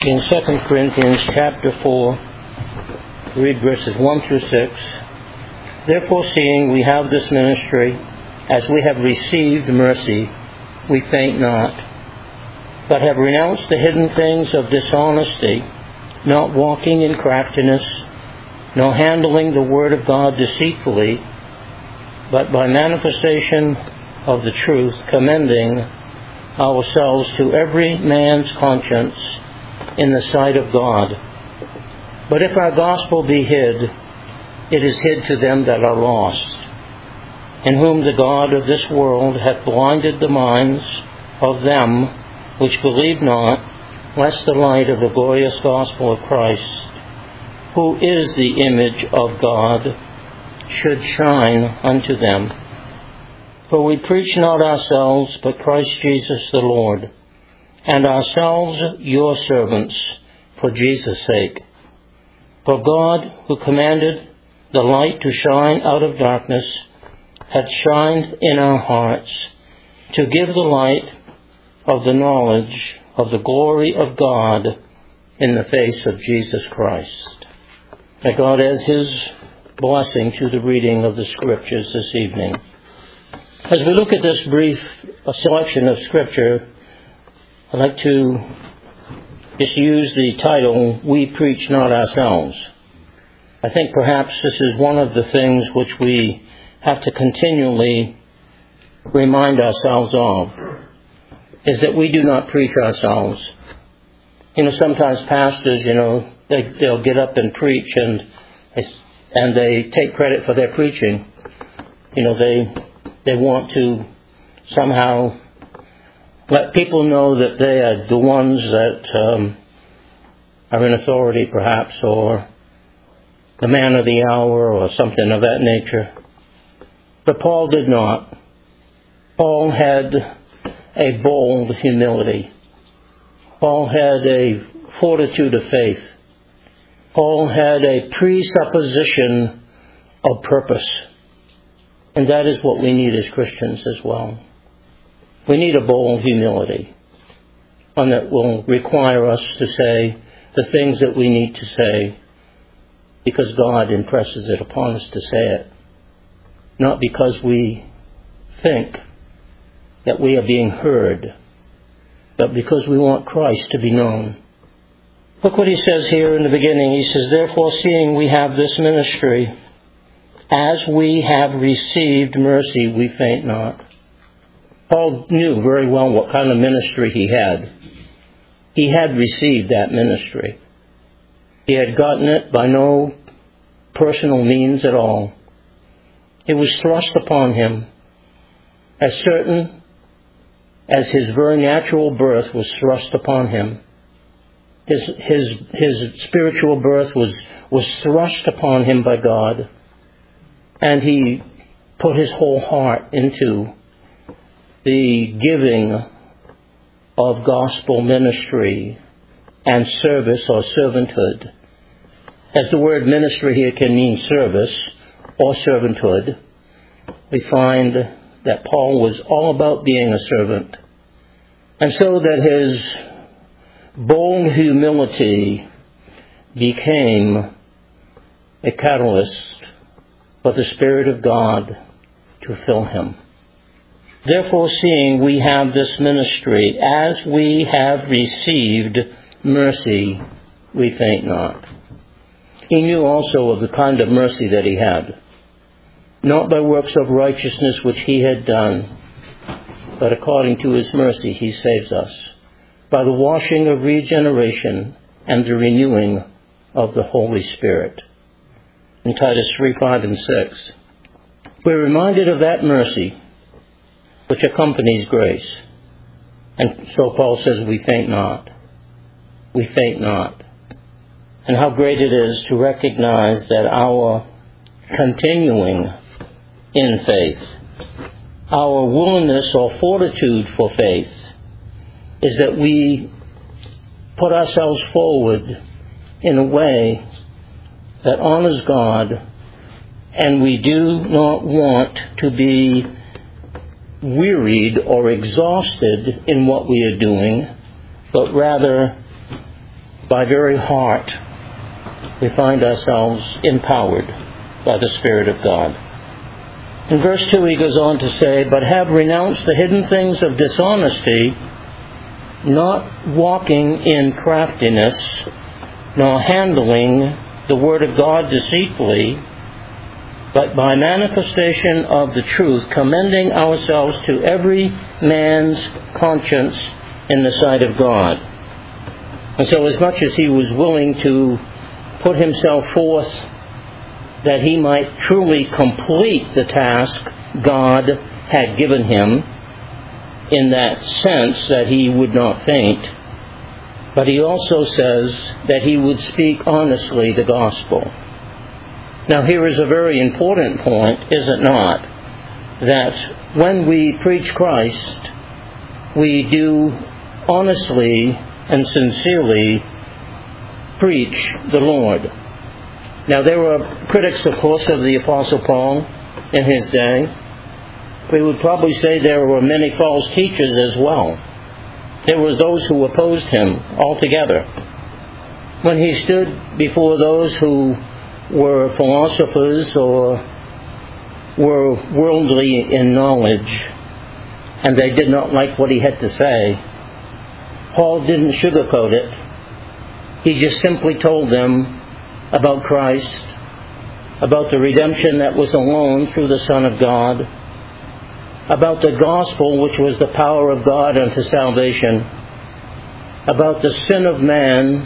In 2 Corinthians chapter 4, read verses 1 through 6. Therefore, seeing we have this ministry, as we have received mercy, we faint not, but have renounced the hidden things of dishonesty, not walking in craftiness, nor handling the word of God deceitfully, but by manifestation of the truth, commending ourselves to every man's conscience in the sight of God. But if our gospel be hid, it is hid to them that are lost, in whom the God of this world hath blinded the minds of them which believe not, lest the light of the glorious gospel of Christ, who is the image of God, should shine unto them. For we preach not ourselves, but Christ Jesus the Lord, and ourselves your servants for Jesus' sake. For God, who commanded the light to shine out of darkness, hath shined in our hearts to give the light of the knowledge of the glory of God in the face of Jesus Christ. May God add His blessing to the reading of the Scriptures this evening. As we look at this brief selection of Scripture, I'd like to just use the title, We Preach Not Ourselves. I think perhaps this is one of the things which we have to continually remind ourselves of, is that we do not preach ourselves. Sometimes pastors, they'll get up and preach and they take credit for their preaching. They want to somehow let people know that they are the ones that are in authority, perhaps, or the man of the hour, or something of that nature. But Paul did not. Paul had a bold humility. Paul had a fortitude of faith. Paul had a presupposition of purpose. And that is what we need as Christians as well. We need a bold humility, one that will require us to say the things that we need to say because God impresses it upon us to say it, not because we think that we are being heard, but because we want Christ to be known. Look what he says here in the beginning. He says, therefore, seeing we have this ministry, as we have received mercy, we faint not. Paul knew very well what kind of ministry he had. He had received that ministry. He had gotten it by no personal means at all. It was thrust upon him, as certain as his very natural birth was thrust upon him. His spiritual birth was thrust upon him by God, and he put his whole heart into the giving of gospel ministry and service or servanthood. As the word ministry here can mean service or servanthood, we find that Paul was all about being a servant. And so that his bold humility became a catalyst for the Spirit of God to fill him. Therefore, seeing we have this ministry, as we have received mercy, we faint not. He knew also of the kind of mercy that he had, not by works of righteousness which he had done, but according to his mercy he saves us, by the washing of regeneration and the renewing of the Holy Spirit. In Titus 3, 5, and 6, we're reminded of that mercy which accompanies grace. And so Paul says, we faint not. We faint not. And how great it is to recognize that our continuing in faith, our willingness or fortitude for faith, is that we put ourselves forward in a way that honors God, and we do not want to be wearied or exhausted in what we are doing, but rather by very heart, we find ourselves empowered by the Spirit of God. In verse 2 he goes on to say, "But have renounced the hidden things of dishonesty, not walking in craftiness, nor handling the word of God deceitfully, but by manifestation of the truth, commending ourselves to every man's conscience in the sight of God." And so as much as he was willing to put himself forth that he might truly complete the task God had given him, in that sense that he would not faint, but he also says that he would speak honestly the gospel. Now here is a very important point, is it not? That when we preach Christ, we do honestly and sincerely preach the Lord. Now there were critics, of course, of the Apostle Paul in his day. We would probably say there were many false teachers as well. There were those who opposed him altogether. When he stood before those who were philosophers or were worldly in knowledge, and they did not like what he had to say, Paul didn't sugarcoat it. He just simply told them about Christ, about the redemption that was alone through the Son of God, about the gospel, which was the power of God unto salvation, about the sin of man,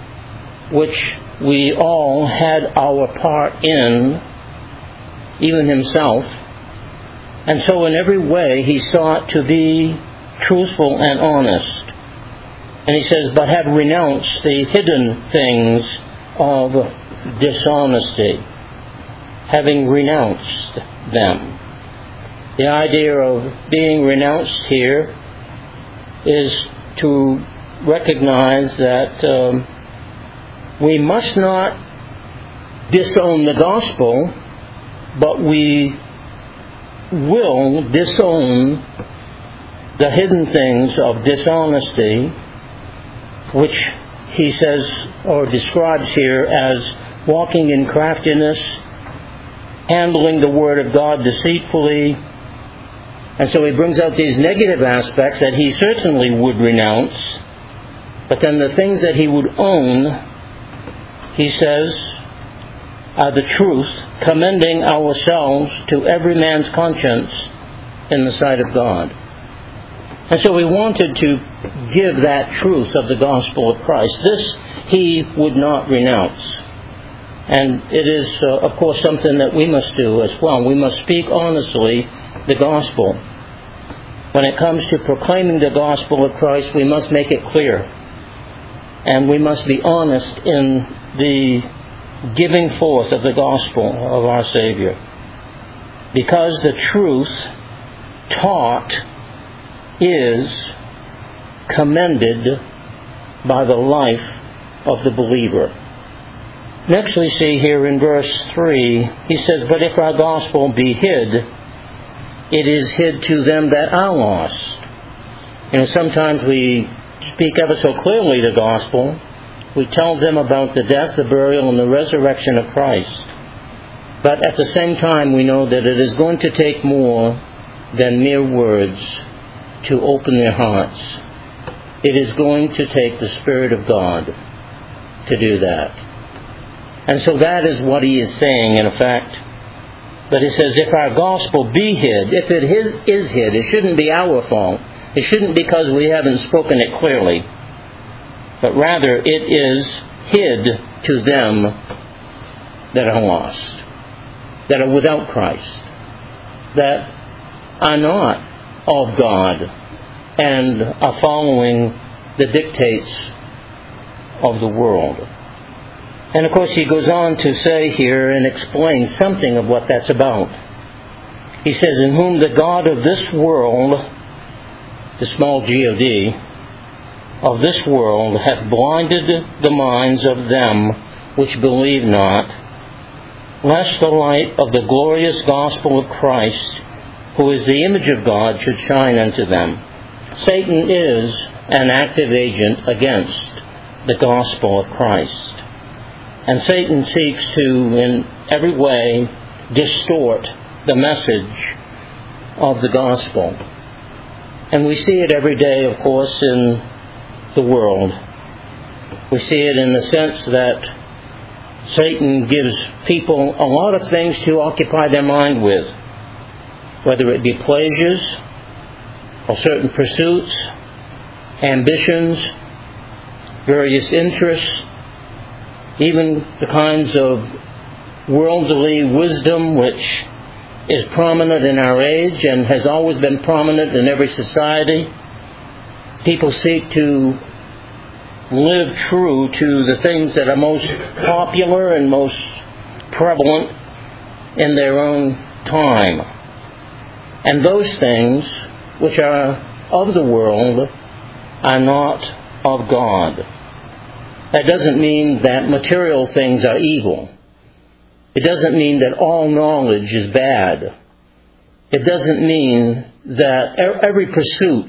which we all had our part in, even himself. And so in every way he sought to be truthful and honest. And he says, "But have renounced the hidden things of dishonesty," having renounced them. The idea of being renounced here is to recognize that we must not disown the gospel, but we will disown the hidden things of dishonesty, which he says or describes here as walking in craftiness, handling the word of God deceitfully. And so he brings out these negative aspects that he certainly would renounce, but then the things that he would own, he says, are the truth, commending ourselves to every man's conscience in the sight of God. And so we wanted to give that truth of the gospel of Christ. This he would not renounce. And it is, of course, something that we must do as well. We must speak honestly the gospel. When it comes to proclaiming the gospel of Christ, we must make it clear. And we must be honest in the giving forth of the gospel of our Savior. Because the truth taught is commended by the life of the believer. Next we see here in verse 3, he says, "But if our gospel be hid, it is hid to them that are lost." Sometimes we speak ever so clearly the gospel. We tell them about the death, the burial, and the resurrection of Christ. But at the same time, we know that it is going to take more than mere words to open their hearts. It is going to take the Spirit of God to do that. And so that is what he is saying, in effect. But he says, if our gospel be hid, if it is hid, it shouldn't be our fault. It shouldn't be because we haven't spoken it clearly. But rather, it is hid to them that are lost, that are without Christ, that are not of God and are following the dictates of the world. And of course he goes on to say here and explain something of what that's about. He says, "In whom the God of this world," the small God, "of this world hath blinded the minds of them which believe not, lest the light of the glorious gospel of Christ, who is the image of God, should shine unto them." Satan is an active agent against the gospel of Christ. And Satan seeks to, in every way, distort the message of the gospel. And we see it every day, of course, in the world. We see it in the sense that Satan gives people a lot of things to occupy their mind with, whether it be pleasures or certain pursuits, ambitions, various interests, even the kinds of worldly wisdom which is prominent in our age and has always been prominent in every society. People seek to live true to the things that are most popular and most prevalent in their own time. And those things which are of the world are not of God. That doesn't mean that material things are evil. It doesn't mean that all knowledge is bad. It doesn't mean that every pursuit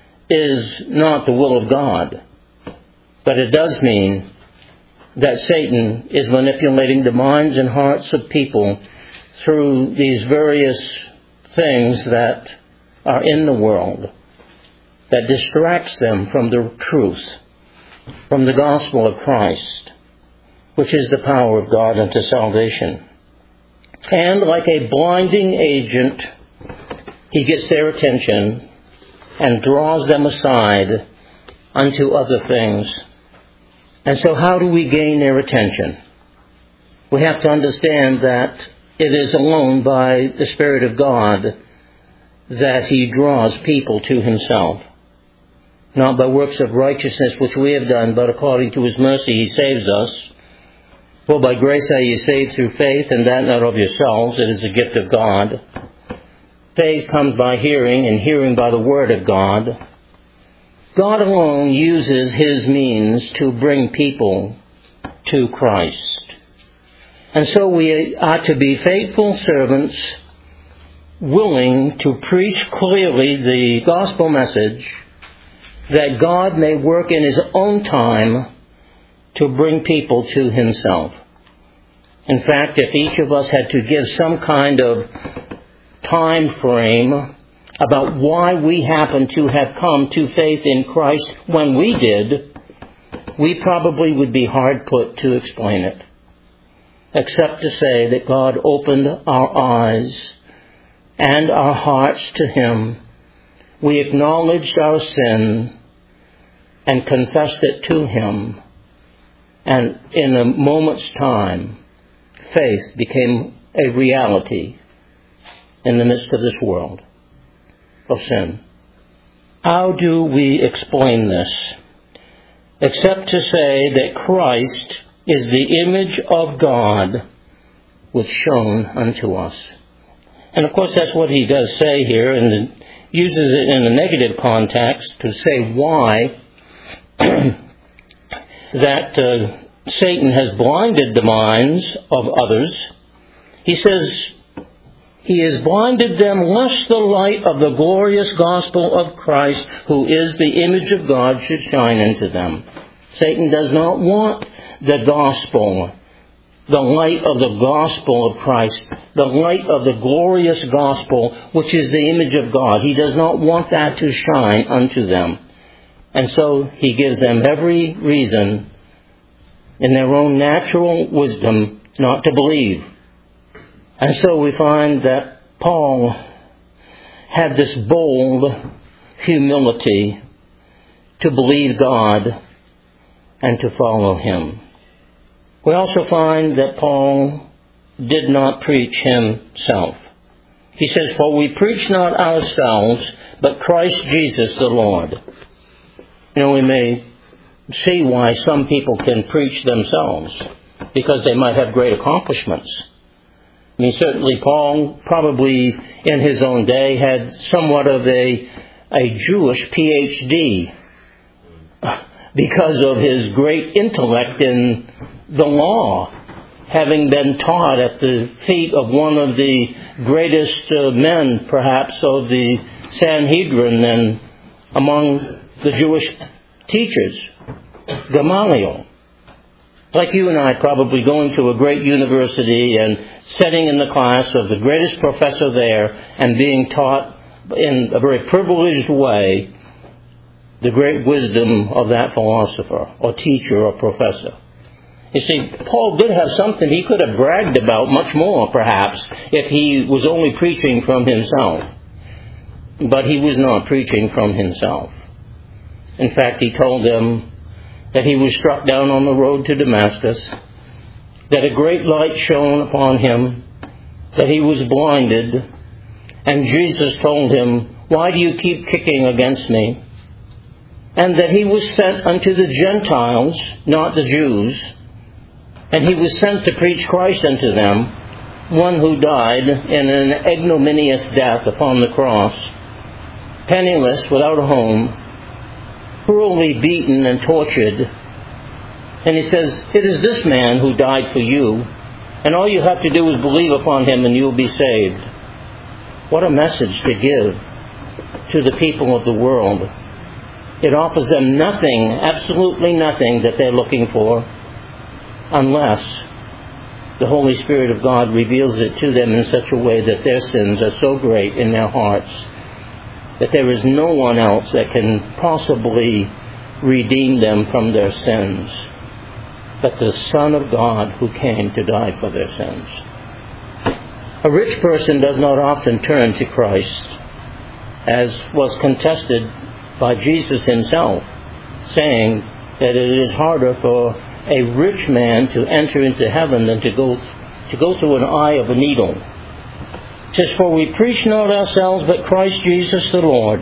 is not the will of God. But it does mean that Satan is manipulating the minds and hearts of people through these various things that are in the world that distracts them from the truth, from the gospel of Christ, which is the power of God unto salvation. And like a blinding agent, he gets their attention and draws them aside unto other things. And so how do we gain their attention? We have to understand that it is alone by the Spirit of God that he draws people to himself. Not by works of righteousness which we have done, but according to his mercy he saves us. For by grace are ye saved through faith, and that not of yourselves, it is a gift of God. Faith comes by hearing, and hearing by the word of God. God alone uses his means to bring people to Christ. And so we are to be faithful servants, willing to preach clearly the gospel message, that God may work in his own time to bring people to himself. In fact, if each of us had to give some kind of time frame about why we happen to have come to faith in Christ when we did, we probably would be hard put to explain it, except to say that God opened our eyes and our hearts to him. We acknowledged our sin and confessed it to him. And in a moment's time, faith became a reality in the midst of this world of sin. How do we explain this? Except to say that Christ is the image of God which shone unto us. And of course that's what he does say here, and uses it in a negative context to say why that Satan has blinded the minds of others. He says, he has blinded them lest the light of the glorious gospel of Christ, who is the image of God, should shine into them. Satan does not want the gospel, the light of the gospel of Christ, the light of the glorious gospel, which is the image of God. He does not want that to shine unto them. And so he gives them every reason in their own natural wisdom not to believe. And so we find that Paul had this bold humility to believe God and to follow him. We also find that Paul did not preach himself. He says, for we preach not ourselves, but Christ Jesus the Lord. You know, we may see why some people can preach themselves, because they might have great accomplishments. I mean, certainly Paul, probably in his own day, had somewhat of a Jewish PhD because of his great intellect in the law, having been taught at the feet of one of the greatest men, perhaps, of the Sanhedrin and among the Jewish teachers. Gamaliel. Like you and I, probably going to a great university and sitting in the class of the greatest professor there and being taught in a very privileged way the great wisdom of that philosopher or teacher or professor. You see, Paul did have something he could have bragged about much more, perhaps, if he was only preaching from himself. But he was not preaching from himself. In fact, he told them that he was struck down on the road to Damascus, that a great light shone upon him, that he was blinded, and Jesus told him, "Why do you keep kicking against me?" And that he was sent unto the Gentiles, not the Jews, and he was sent to preach Christ unto them, one who died in an ignominious death upon the cross, penniless, without a home, cruelly beaten and tortured. And he says, "It is this man who died for you, and all you have to do is believe upon him and you'll be saved." What a message to give to the people of the world. It offers them nothing, absolutely nothing that they're looking for, unless the Holy Spirit of God reveals it to them in such a way that their sins are so great in their hearts that there is no one else that can possibly redeem them from their sins but the Son of God who came to die for their sins. A rich person does not often turn to Christ, as was contested by Jesus himself, saying that it is harder for a rich man to enter into heaven than to go through an eye of a needle. It says, "For we preach not ourselves, but Christ Jesus the Lord,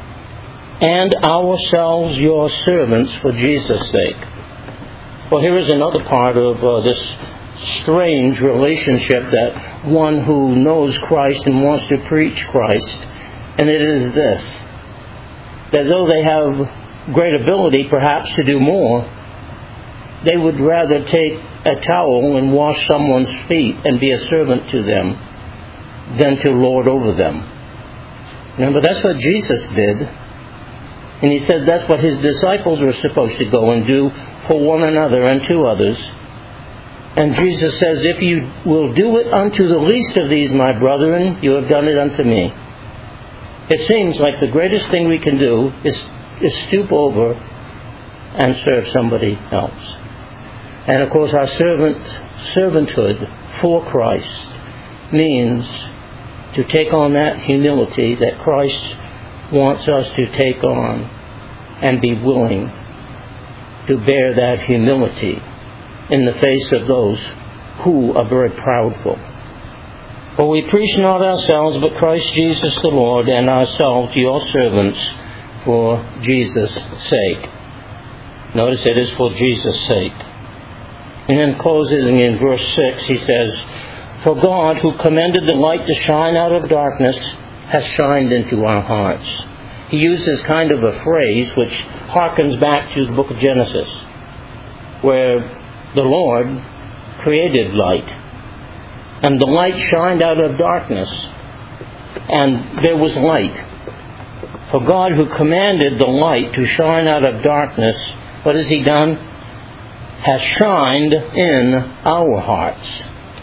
and ourselves your servants for Jesus' sake." Well, here is another part of this strange relationship that one who knows Christ and wants to preach Christ, and it is this, that though they have great ability perhaps to do more, they would rather take a towel and wash someone's feet and be a servant to them than to lord over them. Remember, that's what Jesus did. And he said that's what his disciples were supposed to go and do for one another and to others. And Jesus says, "If you will do it unto the least of these, my brethren, you have done it unto me." It seems like the greatest thing we can do is stoop over and serve somebody else. And of course, our servanthood for Christ means to take on that humility that Christ wants us to take on and be willing to bear that humility in the face of those who are very proudful. "For we preach not ourselves, but Christ Jesus the Lord, and ourselves your servants for Jesus' sake." Notice it is for Jesus' sake. And then closing in verse 6, he says, "For God, who commanded the light to shine out of darkness, has shined into our hearts." He uses kind of a phrase which harkens back to the book of Genesis, where the Lord created light, and the light shined out of darkness, and there was light. For God, who commanded the light to shine out of darkness, what has he done? Has shined in our hearts.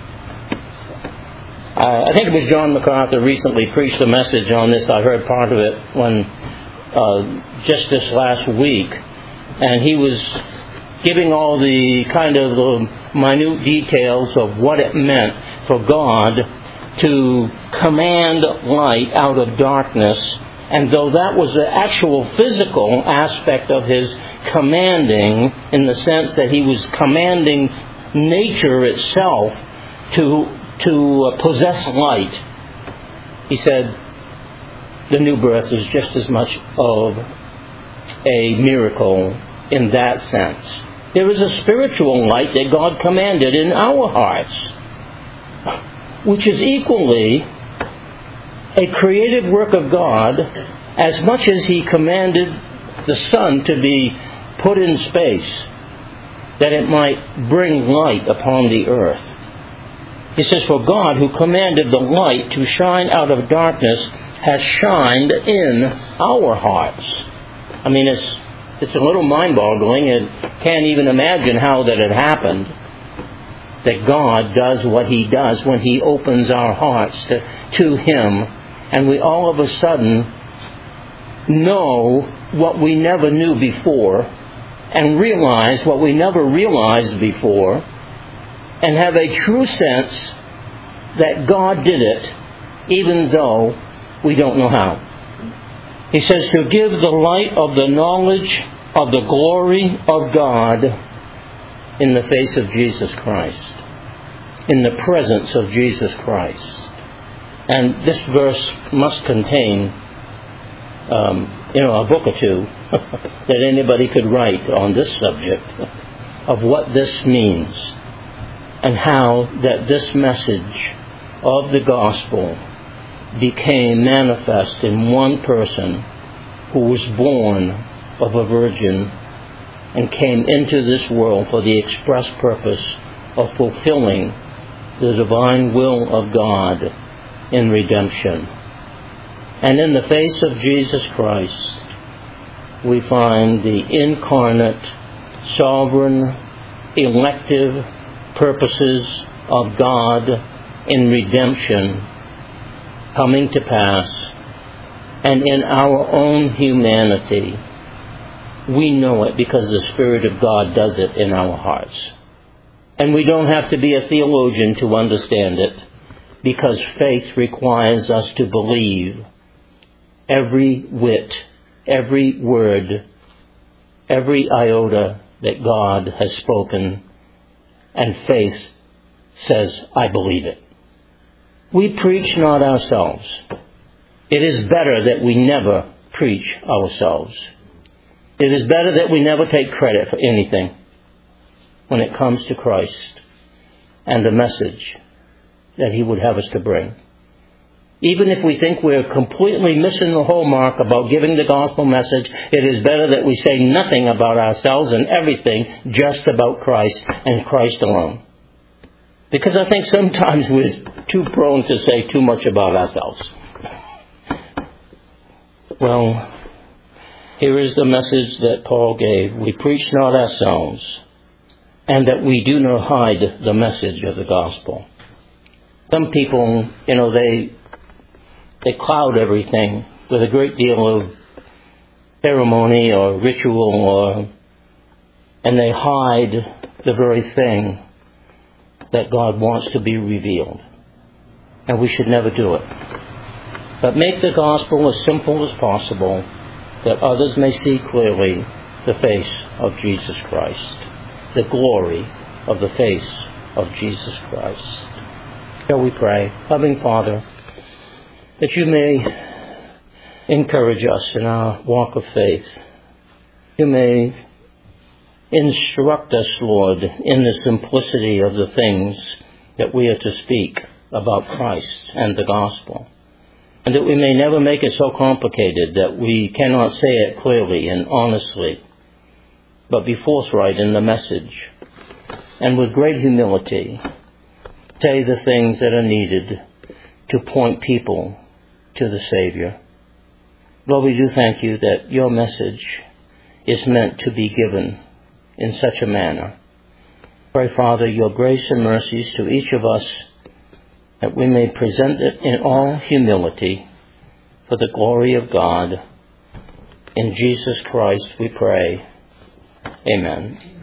I think it was John MacArthur recently preached a message on this. I heard part of it just this last week, and he was giving all the kind of the minute details of what it meant for God to command light out of darkness. And though that was the actual physical aspect of his commanding, in the sense that he was commanding nature itself to possess light, he said the new birth is just as much of a miracle in that sense. There is a spiritual light that God commanded in our hearts, which is equally a creative work of God, as much as he commanded the sun to be put in space, that it might bring light upon the earth. He says, "For God, who commanded the light to shine out of darkness, has shined in our hearts." I mean, it's It's a little mind-boggling and can't even imagine how that had happened. That God does what He does when He opens our hearts to Him, and we all of a sudden know what we never knew before, and realize what we never realized before, and have a true sense that God did it, even though we don't know how. He says to give the light of the knowledge of the glory of God in the face of Jesus Christ, in the presence of Jesus Christ. And this verse must contain, a book or two that anybody could write on this subject of what this means and how that this message of the gospel became manifest in one person who was born of a virgin and came into this world for the express purpose of fulfilling the divine will of God in redemption. And in the face of Jesus Christ, we find the incarnate, sovereign, elective purposes of God in redemption coming to pass. And in our own humanity, we know it because the Spirit of God does it in our hearts. And we don't have to be a theologian to understand it, because faith requires us to believe every whit, every word, every iota that God has spoken, and faith says, I believe it. We preach not ourselves. It is better that we never preach ourselves. It is better that we never take credit for anything when it comes to Christ and the message that He would have us to bring. Even if we think we're completely missing the whole mark about giving the gospel message, it is better that we say nothing about ourselves and everything just about Christ and Christ alone. Because I think sometimes we're too prone to say too much about ourselves. Well, here is the message that Paul gave. We preach not ourselves, and that we do not hide the message of the gospel. Some people, they cloud everything with a great deal of ceremony or ritual, and they hide the very thing that God wants to be revealed. And we should never do it. But make the gospel as simple as possible, that others may see clearly the face of Jesus Christ, the glory of the face of Jesus Christ. Shall we pray? Loving Father, that You may encourage us in our walk of faith. You may instruct us, Lord, in the simplicity of the things that we are to speak about Christ and the gospel. And that we may never make it so complicated that we cannot say it clearly and honestly, but be forthright in the message, and with great humility say the things that are needed to point people to the Savior. Lord, we do thank You that Your message is meant to be given in such a manner. Pray, Father, Your grace and mercies to each of us, that we may present it in all humility for the glory of God. In Jesus Christ we pray. Amen.